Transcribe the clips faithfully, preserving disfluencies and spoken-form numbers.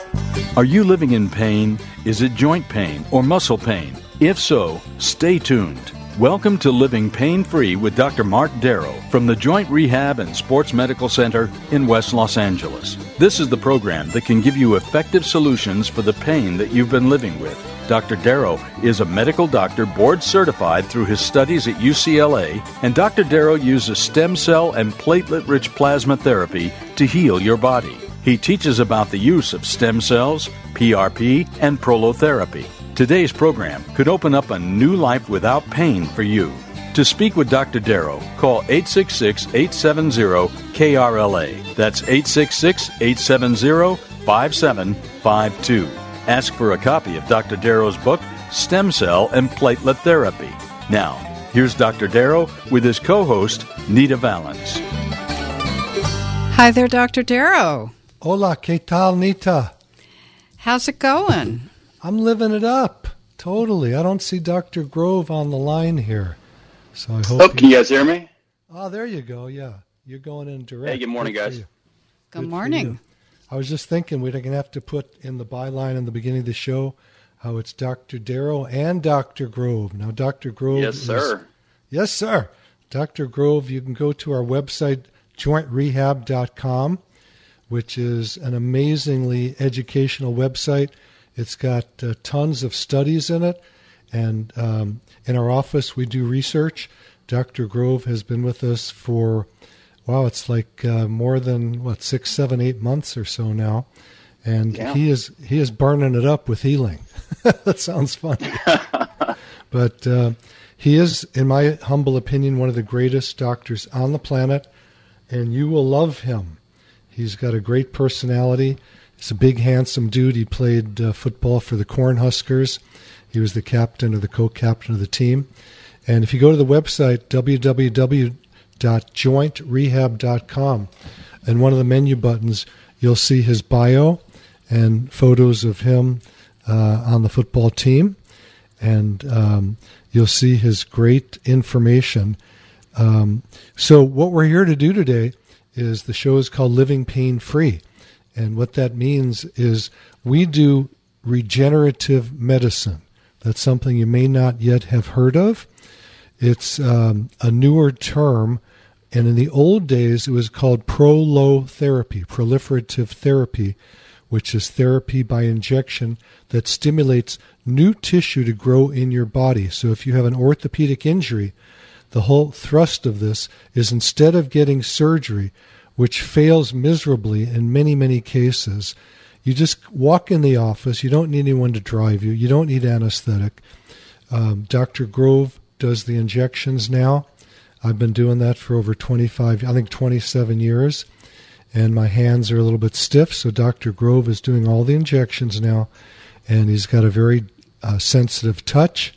Are you living in pain? Is it joint pain or muscle pain? If so, stay tuned. Welcome to Living Pain-Free with Doctor Mark Darrow from the Joint Rehab and Sports Medical Center in West Los Angeles. This is the program that can give you effective solutions for the pain that you've been living with. Doctor Darrow is a medical doctor board certified through his studies at U C L A, and Doctor Darrow uses stem cell and platelet-rich plasma therapy to heal your body. He teaches about the use of stem cells, P R P, and prolotherapy. Today's program could open up a new life without pain for you. To speak with Doctor Darrow, call eight six six, eight seven zero, K R L A. That's eight six six, eight seven zero, five seven five two. Ask for a copy of Doctor Darrow's book, Stem Cell and Platelet Therapy. Now, here's Doctor Darrow with his co-host, Nita Valens. Hi there, Doctor Darrow. Hola, ¿qué tal, Nita? How's it going? I'm living it up, totally. I don't see Doctor Grove on the line here, so I hope. Oh, can you guys hear me? Oh, there you go. Yeah, you're going in direct. Hey, good morning, good guys. Good, good morning. I was just thinking we're going to have to put in the byline in the beginning of the show how it's Doctor Darrow and Doctor Grove. Now, Doctor Grove. Yes, sir. Is, yes, sir. Doctor Grove. You can go to our website, joint rehab dot com, which is an amazingly educational website. It's got uh, tons of studies in it, and um, in our office we do research. Doctor Grove has been with us for, wow, it's like uh, more than, what, six, seven, eight months or so now, and yeah. he is he is burning it up with healing. That sounds funny. But uh, he is, in my humble opinion, one of the greatest doctors on the planet, and you will love him. He's got a great personality. He's a big, handsome dude. He played uh, football for the Cornhuskers. He was the captain or the co-captain of the team. And if you go to the website, w w w dot joint rehab dot com, and one of the menu buttons, you'll see his bio and photos of him uh, on the football team. And um, you'll see his great information. Um, so what we're here to do today is the show is called Living Pain-Free. And what that means is we do regenerative medicine. That's something you may not yet have heard of. It's um, a newer term, and in the old days it was called prolotherapy, proliferative therapy, which is therapy by injection that stimulates new tissue to grow in your body. So if you have an orthopedic injury, the whole thrust of this is instead of getting surgery, which fails miserably in many, many cases, you just walk in the office. You don't need anyone to drive you. You don't need anesthetic. Um, Doctor Grove does the injections now. I've been doing that for over twenty-five, I think twenty-seven years, and my hands are a little bit stiff, so Doctor Grove is doing all the injections now, and he's got a very uh, sensitive touch,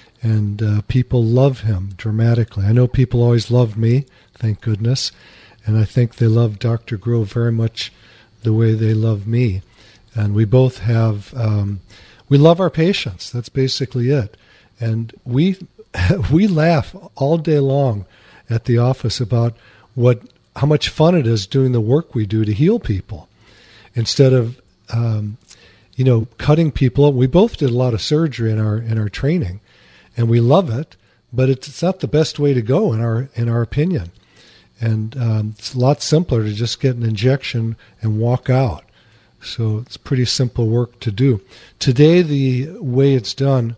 and uh, people love him dramatically. I know people always loved me, thank goodness. And I think they love Doctor Grove very much the way they love me. And we both have, um, we love our patients. That's basically it. And we we laugh all day long at the office about what how much fun it is doing the work we do to heal people. Instead of, um, you know, cutting people. We both did a lot of surgery in our in our training, and we love it. But it's, it's not the best way to go in our in our opinion. And um, it's a lot simpler to just get an injection and walk out. So it's pretty simple work to do. Today, the way it's done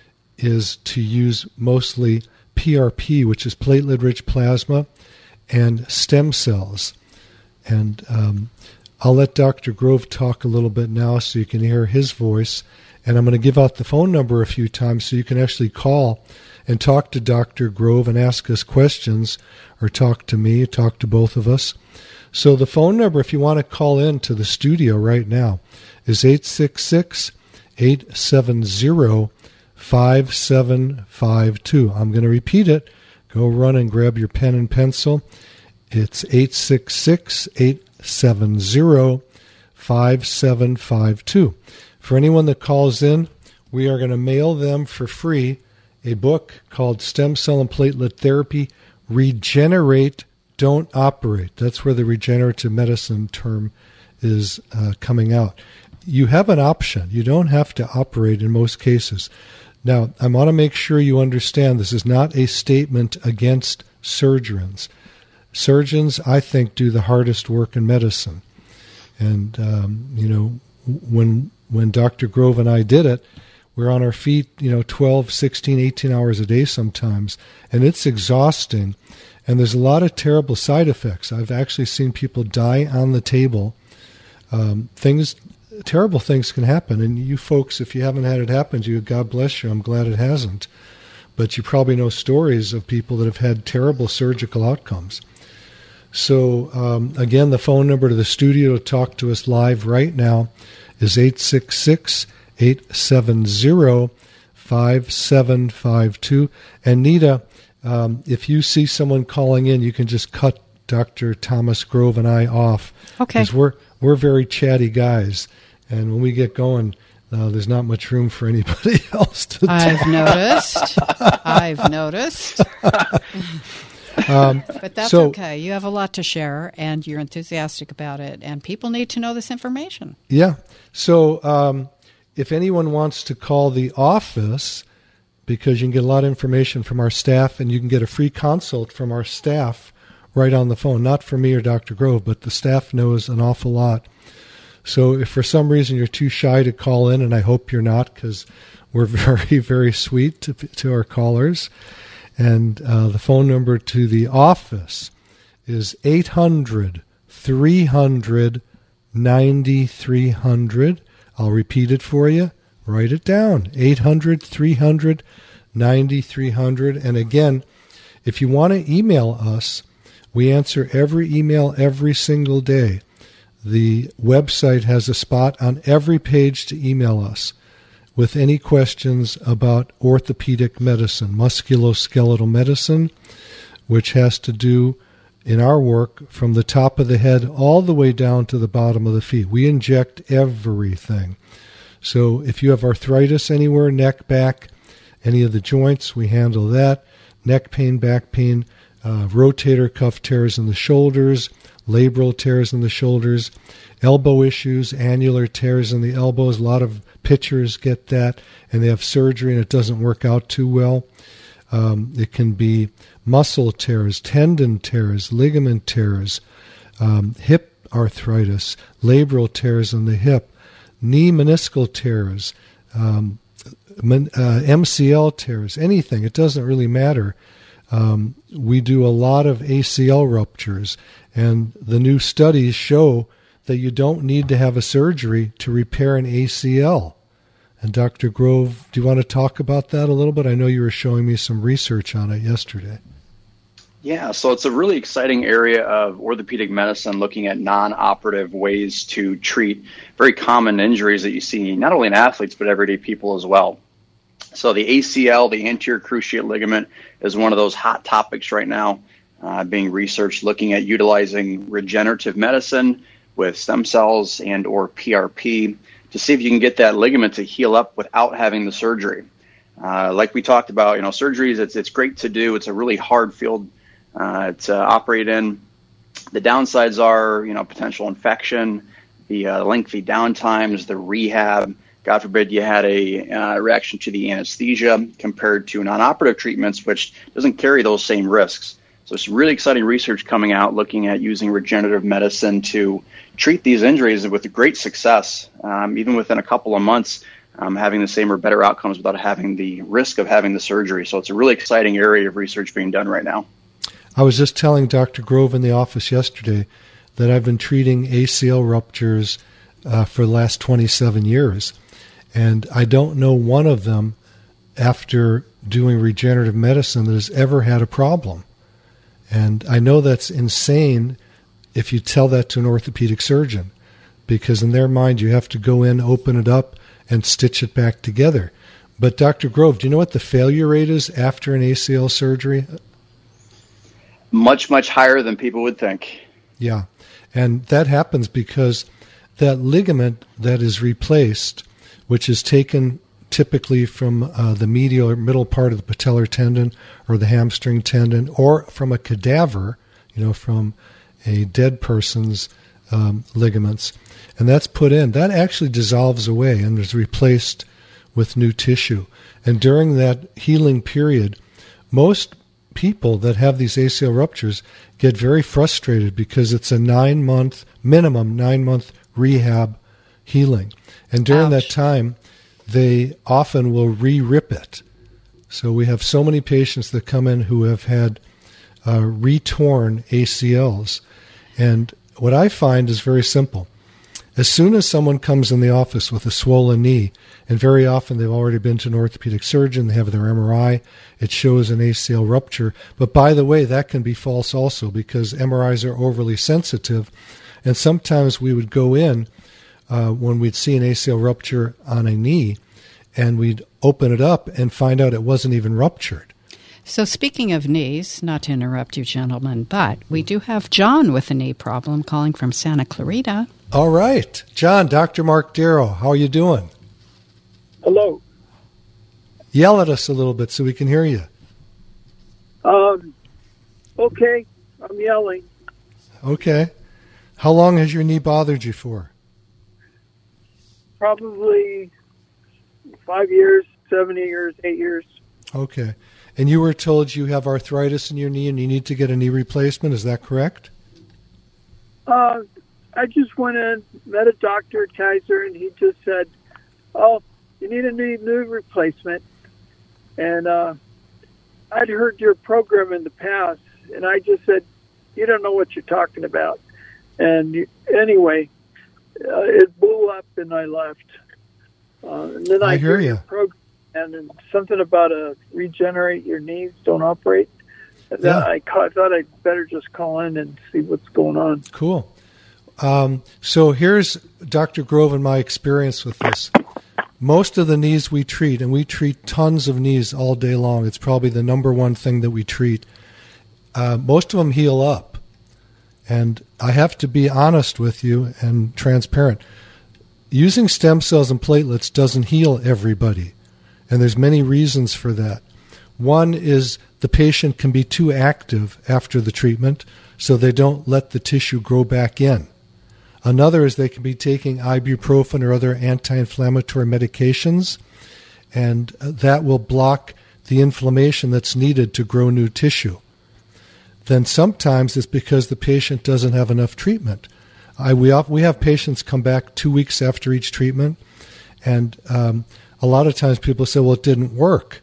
is to use mostly P R P, which is platelet-rich plasma, and stem cells. And um, I'll let Doctor Grove talk a little bit now so you can hear his voice. And I'm going to give out the phone number a few times so you can actually call and talk to Doctor Grove and ask us questions, or talk to me, talk to both of us. So the phone number, if you want to call in to the studio right now, is eight six six, eight seven zero, five seven five two. I'm going to repeat it. Go run and grab your pen and pencil. It's eight six six, eight seven zero, five seven five two. For anyone that calls in, we are going to mail them for free a book called Stem Cell and Platelet Therapy, Regenerate, Don't Operate. That's where the regenerative medicine term is uh, coming out. you have an option. You don't have to operate in most cases. Now, I want to make sure you understand this is not a statement against surgeons. Surgeons, I think, do the hardest work in medicine. And, um, you know, when when Doctor Grove and I did it, we're on our feet, you know, twelve, sixteen, eighteen hours a day sometimes, and it's exhausting. And there's a lot of terrible side effects. I've actually seen people die on the table. Um, things, terrible things can happen. And you folks, if you haven't had it happen to you, God bless you. I'm glad it hasn't. But you probably know stories of people that have had terrible surgical outcomes. So, um, again, the phone number to the studio to talk to us live right now is eight six six, eight seven zero, five seven five two. And Nita, um, if you see someone calling in, you can just cut Doctor Thomas Grove and I off. Okay. Because we're, we're very chatty guys. And when we get going, uh, there's not much room for anybody else to I've talk. noticed. I've noticed. Um, but that's so, okay. You have a lot to share, and you're enthusiastic about it, and people need to know this information. Yeah. So um, if anyone wants to call the office, because you can get a lot of information from our staff, and you can get a free consult from our staff right on the phone, not from me or Doctor Grove, but the staff knows an awful lot. So if for some reason you're too shy to call in, and I hope you're not, because we're very, very sweet to, to our callers, and uh, the phone number to the office is eight hundred, three hundred, ninety-three hundred. I'll repeat it for you. Write it down. eight hundred, three hundred, ninety-three hundred. And again, if you want to email us, we answer every email every single day. The website has a spot on every page to email us with any questions about orthopedic medicine, musculoskeletal medicine, which has to do, in our work, from the top of the head all the way down to the bottom of the feet. We inject everything. So if you have arthritis anywhere, neck, back, any of the joints, we handle that. Neck pain, back pain, uh, rotator cuff tears in the shoulders, labral tears in the shoulders, elbow issues, annular tears in the elbows. A lot of pitchers get that, and they have surgery, and it doesn't work out too well. Um, it can be muscle tears, tendon tears, ligament tears, um, hip arthritis, labral tears in the hip, knee meniscal tears, um, uh, M C L tears, anything. It doesn't really matter. Um, we do a lot of A C L ruptures, and the new studies show that you don't need to have a surgery to repair an A C L. And Doctor Grove, do you want to talk about that a little bit? I know you were showing me some research on it yesterday. Yeah, so it's a really exciting area of orthopedic medicine, looking at non-operative ways to treat very common injuries that you see not only in athletes but everyday people as well. So the A C L, the anterior cruciate ligament, is one of those hot topics right now, uh, being researched, looking at utilizing regenerative medicine with stem cells and or P R P to see if you can get that ligament to heal up without having the surgery. Uh, like we talked about, you know, surgeries, it's it's great to do. It's a really hard field uh, to operate in. The downsides are, you know, potential infection, the uh, lengthy downtimes, the rehab. God forbid you had a uh, reaction to the anesthesia compared to non-operative treatments, which doesn't carry those same risks. So some really exciting research coming out looking at using regenerative medicine to treat these injuries with great success, um, even within a couple of months, um, having the same or better outcomes without having the risk of having the surgery. So it's a really exciting area of research being done right now. I was just telling Doctor Grove in the office yesterday that I've been treating A C L ruptures uh, for the last twenty-seven years. And I don't know one of them after doing regenerative medicine that has ever had a problem. And I know that's insane if you tell that to an orthopedic surgeon, because in their mind you have to go in, open it up, and stitch it back together. But Doctor Grove, do you know what the failure rate is after an A C L surgery? Much, much higher than people would think. Yeah, and that happens because that ligament that is replaced, which is taken typically from uh, the medial or middle part of the patellar tendon or the hamstring tendon, or from a cadaver, you know, from a dead person's um, ligaments, and that's put in. That actually dissolves away and is replaced with new tissue. And during that healing period, most people that have these A C L ruptures get very frustrated because it's a nine-month, minimum nine-month rehab healing. And during Ouch. that time, they often will re-rip it. So we have so many patients that come in who have had uh, re-torn A C Ls. And what I find is very simple. As soon as someone comes in the office with a swollen knee, and very often they've already been to an orthopedic surgeon, they have their M R I, it shows an A C L rupture. But by the way, that can be false also because M R Is are overly sensitive. And sometimes we would go in uh, when we'd see an A C L rupture on a knee, and we'd open it up and find out it wasn't even ruptured. So speaking of knees, not to interrupt you, gentlemen, but we do have John with a knee problem calling from Santa Clarita. All right. John, Doctor Mark Darrow, how are you doing? Hello. Yell at us a little bit so we can hear you. Um, okay, I'm yelling. Okay. How long has your knee bothered you for? Probably five years, seven years, eight years. Okay. And you were told you have arthritis in your knee and you need to get a knee replacement. Is that correct? Uh, I just went in, met a doctor at Kaiser, and he just said, oh, you need a knee, knee replacement. And uh, I'd heard your program in the past, and I just said, you don't know what you're talking about. And you, anyway, uh, it blew up, and I left. Uh, and then I, I hear you. Your program, and then something about a regenerate your knees, don't operate. And then Yeah. I, ca- I thought I'd better just call in and see what's going on. Cool. Um, so here's Doctor Grove and my experience with this. Most of the knees we treat, and we treat tons of knees all day long. It's probably the number one thing that we treat. Uh, most of them heal up. And I have to be honest with you and transparent. Using stem cells and platelets doesn't heal everybody. And there's many reasons for that. One is the patient can be too active after the treatment, so they don't let the tissue grow back in. Another is they can be taking ibuprofen or other anti-inflammatory medications, and that will block the inflammation that's needed to grow new tissue. Then sometimes it's because the patient doesn't have enough treatment. I, we, have, we have patients come back two weeks after each treatment, and um, a lot of times people say, well, it didn't work.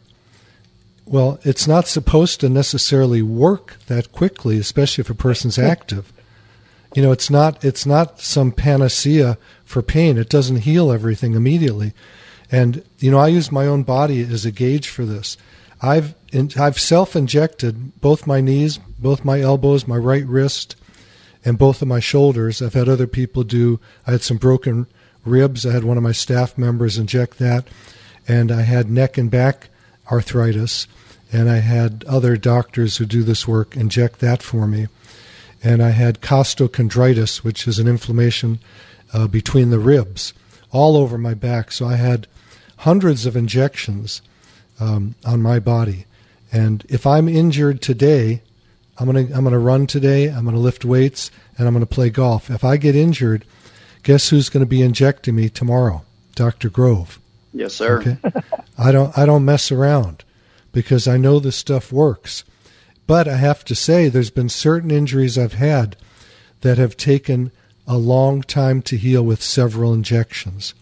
Well, it's not supposed to necessarily work that quickly, especially if a person's active. You know, it's not it's not some panacea for pain. It doesn't heal everything immediately. And, you know, I use my own body as a gauge for this. I've in, I've self-injected both my knees, both my elbows, my right wrist, and both of my shoulders. I've had other people do. I had some broken ribs. I had one of my staff members inject that. And I had neck and back arthritis. And I had other doctors who do this work inject that for me. And I had costochondritis, which is an inflammation uh, between the ribs, all over my back. So I had hundreds of injections um, on my body. And if I'm injured today, I'm gonna I'm gonna run today. I'm gonna lift weights, and I'm gonna play golf. If I get injured, guess who's going to be injecting me tomorrow? Doctor Grove. Yes, sir. Okay. I don't I don't mess around because I know this stuff works. But I have to say, there's been certain injuries I've had that have taken a long time to heal with several injections.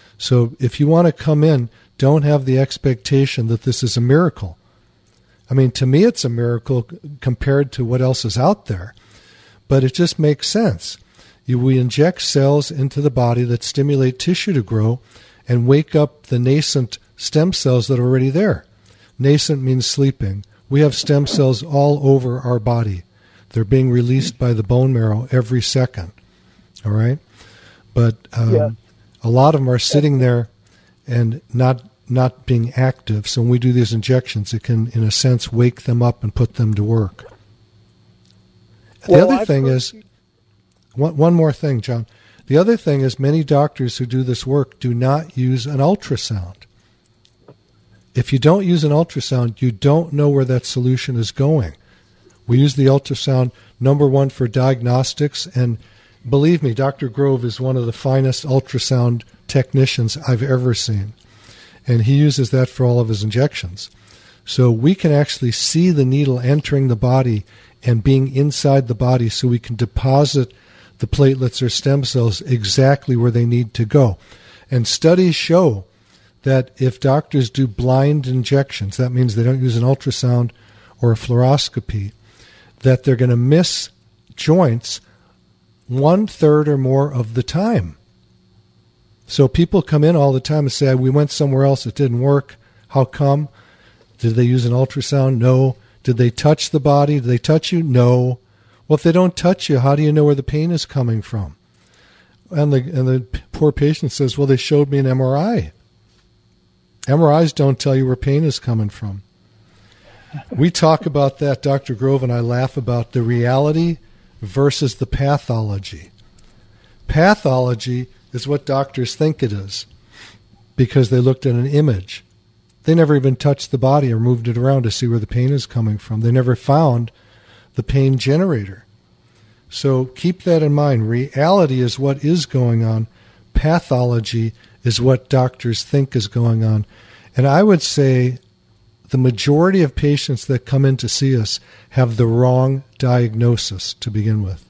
So if you want to come in, don't have the expectation that this is a miracle. I mean, to me, it's a miracle compared to what else is out there. But it just makes sense. You, we inject cells into the body that stimulate tissue to grow and wake up the nascent stem cells that are already there. Nascent means sleeping. We have stem cells all over our body. They're being released by the bone marrow every second. All right? But um, yeah. a lot of them are sitting there and not not being active. So when we do these injections, it can, in a sense, wake them up and put them to work. The well, other I've thing heard... is, one, one more thing, John. The other thing is many doctors who do this work do not use an ultrasound. If you don't use an ultrasound, you don't know where that solution is going. We use the ultrasound, number one, for diagnostics, and believe me, Doctor Grove is one of the finest ultrasound technicians I've ever seen. And he uses that for all of his injections. So we can actually see the needle entering the body and being inside the body, so we can deposit the platelets or stem cells exactly where they need to go. And studies show that if doctors do blind injections, that means they don't use an ultrasound or a fluoroscopy, that they're going to miss joints one-third or more of the time. So people come in all the time and say, we went somewhere else, it didn't work. How come? Did they use an ultrasound? No. Did they touch the body? Did they touch you? No. Well, if they don't touch you, how do you know where the pain is coming from? And the, and the poor patient says, well, they showed me an M R I. M R Is don't tell you where pain is coming from. We talk about that, Doctor Grove and I laugh about the reality versus the pathology. Pathology is what doctors think it is because they looked at an image. They never even touched the body or moved it around to see where the pain is coming from. They never found the pain generator. So keep that in mind. Reality is what is going on. Pathology is what doctors think is going on. And I would say the majority of patients that come in to see us have the wrong diagnosis to begin with.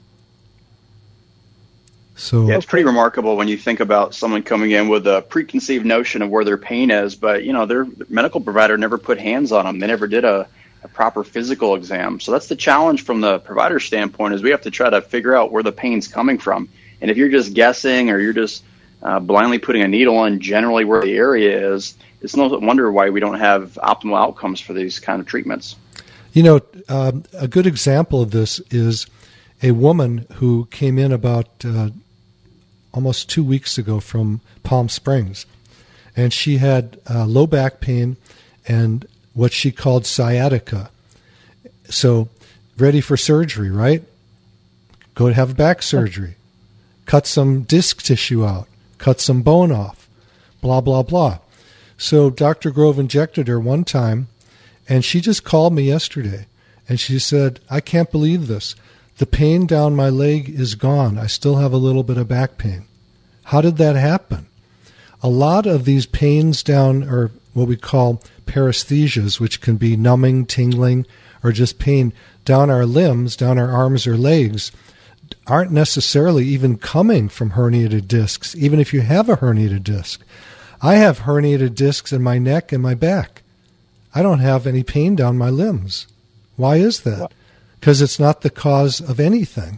So yeah, it's pretty remarkable when you think about someone coming in with a preconceived notion of where their pain is, but you know, their medical provider never put hands on them. They never did a, a proper physical exam. So that's the challenge from the provider standpoint, is we have to try to figure out where the pain's coming from. And if you're just guessing or you're just uh, blindly putting a needle in generally where the area is, it's no wonder why we don't have optimal outcomes for these kind of treatments. You know, um, a good example of this is a woman who came in about uh, almost two weeks ago from Palm Springs, and she had uh, low back pain and what she called sciatica. So, ready for surgery, right? Go to have back surgery. Cut some disc tissue out. Cut some bone off. Blah, blah, blah. So Doctor Grove injected her one time, and she just called me yesterday, and she said, I can't believe this. The pain down my leg is gone. I still have a little bit of back pain. How did that happen? A lot of these pains down, or what we call paresthesias, which can be numbing, tingling, or just pain down our limbs, down our arms or legs, aren't necessarily even coming from herniated discs, even if you have a herniated disc. I have herniated discs in my neck and my back. I don't have any pain down my limbs. Why is that? Because it's not the cause of anything.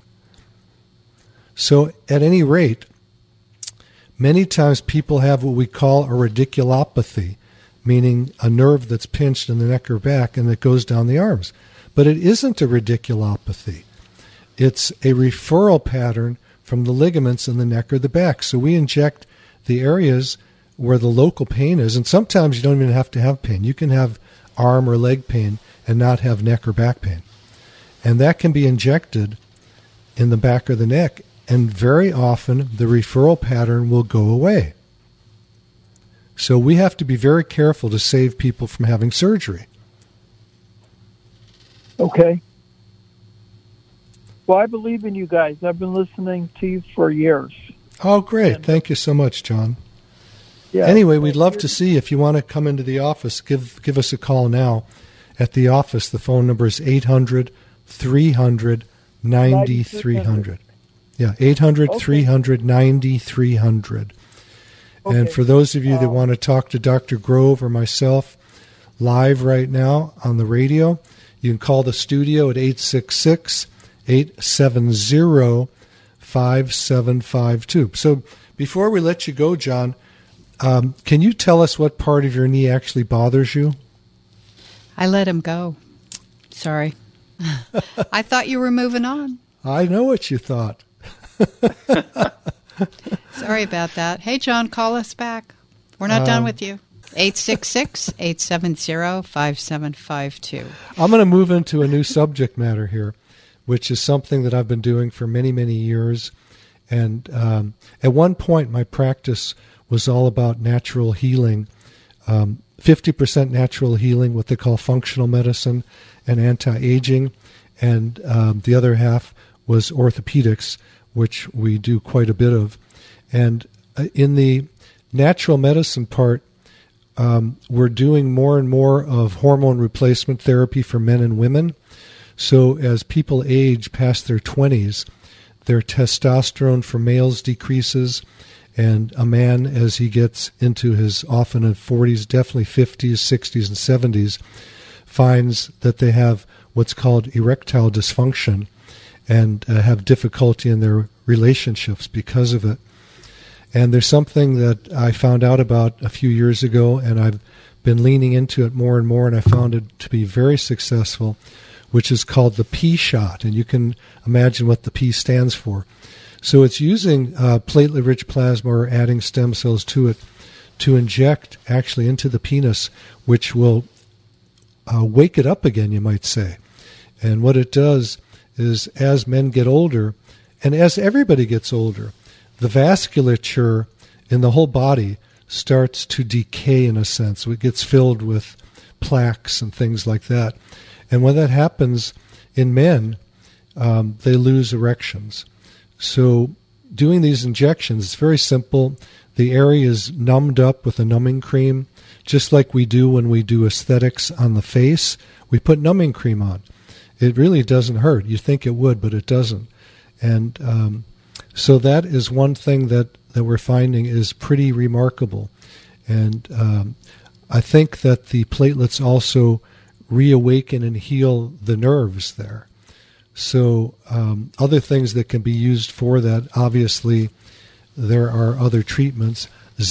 So at any rate, many times people have what we call a radiculopathy, meaning a nerve that's pinched in the neck or back and it goes down the arms. But it isn't a radiculopathy. It's a referral pattern from the ligaments in the neck or the back. So we inject the areas where the local pain is, and sometimes you don't even have to have pain. You can have arm or leg pain and not have neck or back pain. And that can be injected in the back or the neck, and very often the referral pattern will go away. So we have to be very careful to save people from having surgery. Okay. Well, I believe in you guys. I've been listening to you for years. Oh, great. And thank you so much, John. Yeah, anyway, we'd love to see if you want to come into the office. Give give us a call now at the office. The phone number is eight hundred, three hundred, ninety-three hundred. Yeah, eight hundred, three hundred, ninety-three hundred. Okay. And for those of you that um, want to talk to Doctor Grove or myself live right now on the radio, you can call the studio at eight six six, eight seven zero, five seven five two. So before we let you go, John, um, can you tell us what part of your knee actually bothers you? I let him go. Sorry. I thought you were moving on. I know what you thought. Sorry about that. Hey, John, call us back. We're not um, done with you. eight six six, eight seven zero, five seven five two. I'm going to move into a new subject matter here, which is something that I've been doing for many, many years. And um, at one point, my practice was all about natural healing, um, fifty percent natural healing, what they call functional medicine and anti-aging, and um, the other half was orthopedics, which we do quite a bit of. And in the natural medicine part, um, we're doing more and more of hormone replacement therapy for men and women. So as people age past their twenties, their testosterone for males decreases, and a man, as he gets into his often in forties, definitely fifties, sixties, and seventies, finds that they have what's called erectile dysfunction and uh, have difficulty in their relationships because of it. And there's something that I found out about a few years ago, and I've been leaning into it more and more, and I found it to be very successful, which is called the P shot. And you can imagine what the P stands for. So it's using uh, platelet-rich plasma or adding stem cells to it to inject actually into the penis, which will uh, wake it up again, you might say. And what it does is as men get older, and as everybody gets older, the vasculature in the whole body starts to decay in a sense. It gets filled with plaques and things like that. And when that happens in men, um, they lose erections. So doing these injections, it's very simple. The area is numbed up with a numbing cream, just like we do when we do aesthetics on the face. We put numbing cream on. It really doesn't hurt. You think it would, but it doesn't. And um, so that is one thing that, that we're finding is pretty remarkable. And um, I think that the platelets also reawaken and heal the nerves there. So um, other things that can be used for that, obviously, there are other treatments.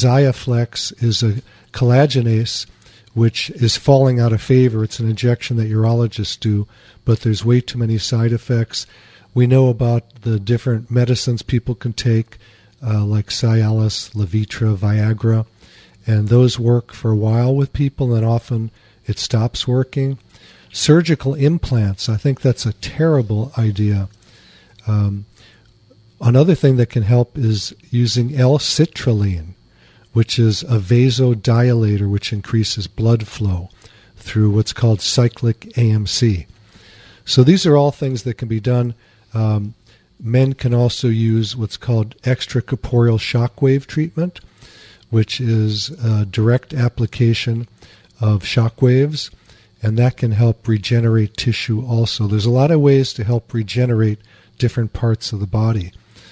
Xiaflex is a collagenase, which is falling out of favor. It's an injection that urologists do, but there's way too many side effects. We know about the different medicines people can take, uh, like Cialis, Levitra, Viagra, and those work for a while with people, and often it stops working. Surgical implants, I think that's a terrible idea. Um, another thing that can help is using L-citrulline, which is a vasodilator, which increases blood flow through what's called cyclic A M C. So these are all things that can be done. Um, men can also use what's called extracorporeal shockwave treatment, which is a direct application of shock waves, and that can help regenerate tissue also. There's a lot of ways to help regenerate different parts of the body.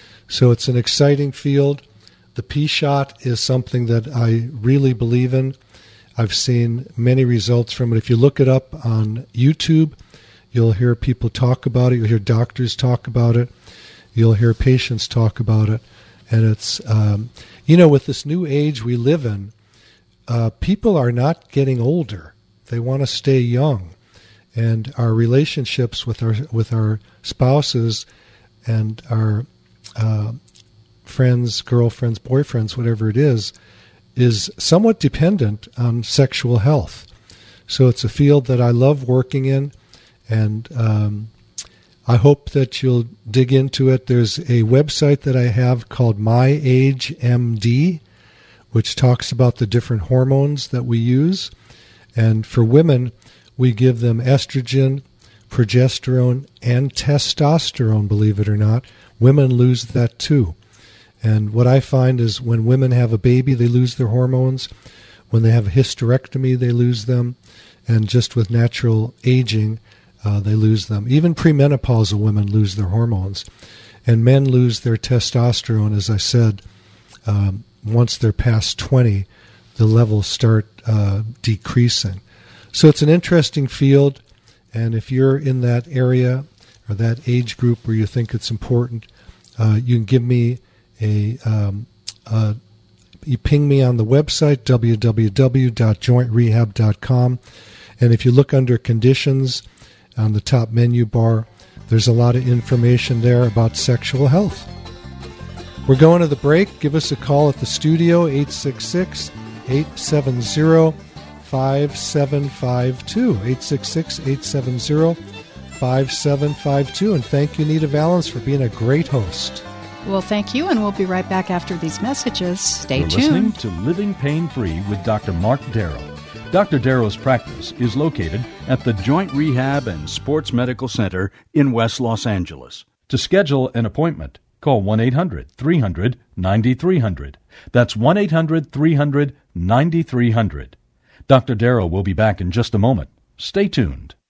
So it's an exciting field. The P-shot is something that I really believe in. I've seen many results from it. If you look it up on YouTube, you'll hear people talk about it. You'll hear doctors talk about it. You'll hear patients talk about it. And it's, um, you know, with this new age we live in, uh, people are not getting older. They want to stay young. And our relationships with our with our spouses and our uh, friends, girlfriends, boyfriends, whatever it is, is somewhat dependent on sexual health. So it's a field that I love working in, and um, I hope that you'll dig into it. There's a website that I have called My Age M D, which talks about the different hormones that we use. And for women, we give them estrogen, progesterone, and testosterone, believe it or not. Women lose that too. And what I find is when women have a baby, they lose their hormones. When they have a hysterectomy, they lose them. And just with natural aging, uh, they lose them. Even premenopausal women lose their hormones. And men lose their testosterone, as I said, um, once they're past twenty, the levels start uh, decreasing. So it's an interesting field. And if you're in that area or that age group where you think it's important, uh, you can give me a, um, uh, you ping me on the website, w w w dot joint rehab dot com. And if you look under conditions on the top menu bar, there's a lot of information there about sexual health. We're going to the break. Give us a call at the studio, eight six six, eight seven zero, five seven five two, eight six six, eight seven zero, five seven five two. And thank you, Nita Valens, for being a great host. Well, thank you, and we'll be right back after these messages. Stay You're tuned. Listening to Living Pain-Free with Doctor Mark Darrow. Doctor Darrow's practice is located at the Joint Rehab and Sports Medical Center in West Los Angeles. To schedule an appointment, Call one eight hundred three hundred ninety-three hundred. That's one eight hundred three hundred ninety-three hundred. Doctor Darrow will be back in just a moment. Stay tuned.